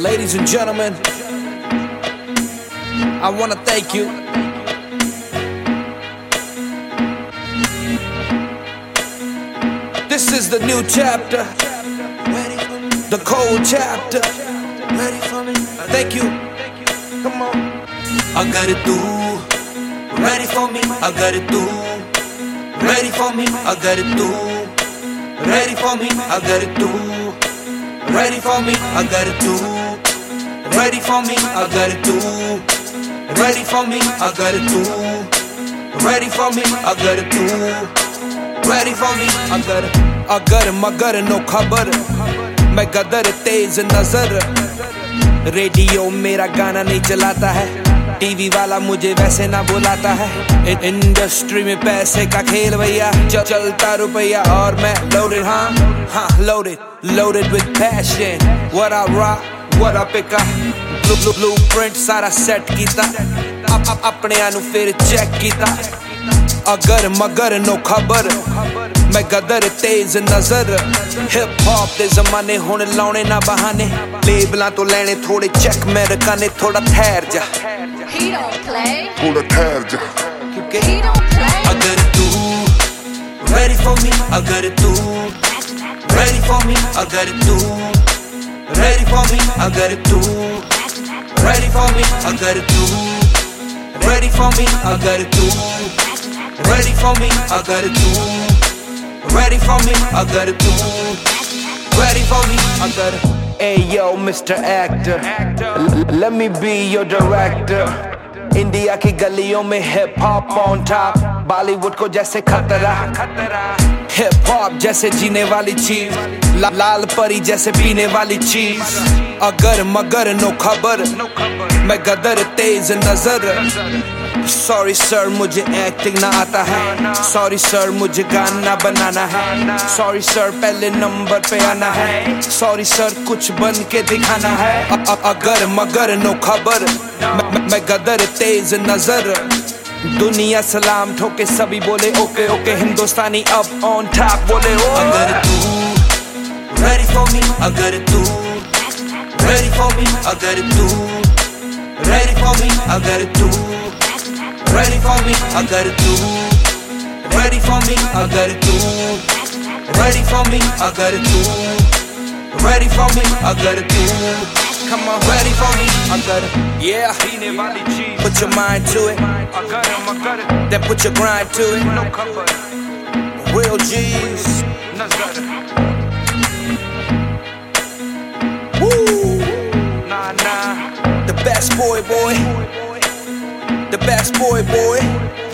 Ladies and gentlemen, I want to thank you. This is the new chapter, the cold chapter. Thank you. Come on. अगर तू ready for me, अगर तू ready for me, अगर तू ready for me, अगर तू ready for me, अगर तू ready for me, अगर तू ready for me, अगर तू ready for me, अगर तू ready for me, अगर मगर नो खबर, मैं गदर तेज नजर। रेडियो मेरा गाना नहीं चलाता है, टीवी वाला मुझे वैसे ना बुलाता है। इंडस्ट्री में पैसे का खेल भैया, चलता रुपया और मैं loaded, हाँ loaded with passion. What I rock, what I pick up, blueprint सारा सेट कीता, अपने आनु फिर चेक कीता। अगर मगर नो खबर, मैं गदर तेज नजर। हिप हॉप दे जमाने हुण लाउने ना बहाने, लेबलां तो लेने थोड़े चेक मैं रखाने। थोड़ा ठहर जा, थोड़ा ठहर जा, क्योंकि अगर तू ready for me, अगर तू ready for me, अगर तू ready for me, अगर तू ready for me, अगर तू ready for me, अगर तू ready for me, अगर तू ready for me, अगर तू ready for me, अगर। Hey yo Mr. Actor, let me be your director. India की गलियों में hip hop on top, Bollywood को जैसे खतरा। हिप हॉप जैसे जीने वाली चीज, लाल परी जैसे पीने वाली चीज। अगर मगर नो खबर, मैं गदर तेज नजर। सॉरी सर मुझे एक्टिंग ना आता है, सॉरी सर मुझे गाना बनाना है, सॉरी सर पहले नंबर पे आना है, सॉरी सर कुछ बन के दिखाना है। अगर मगर नो खबर, मैं गदर तेज नजर। दुनिया सलाम ठोके सभी बोले ओके ओके, हिंदुस्तानी अब ऑन टॉप बोले ओ। अगर तू ready for me, अगर तू ready for me, अगर तू ready for me, अगर तू ready for me, अगर तू ready for me, अगर तू ready for me, अगर तू ready for me, अगर तू come on ready for me, अगर yeah, put your mind to it, then put your grind to it. Real G's. Woo. The best boy, the best boy.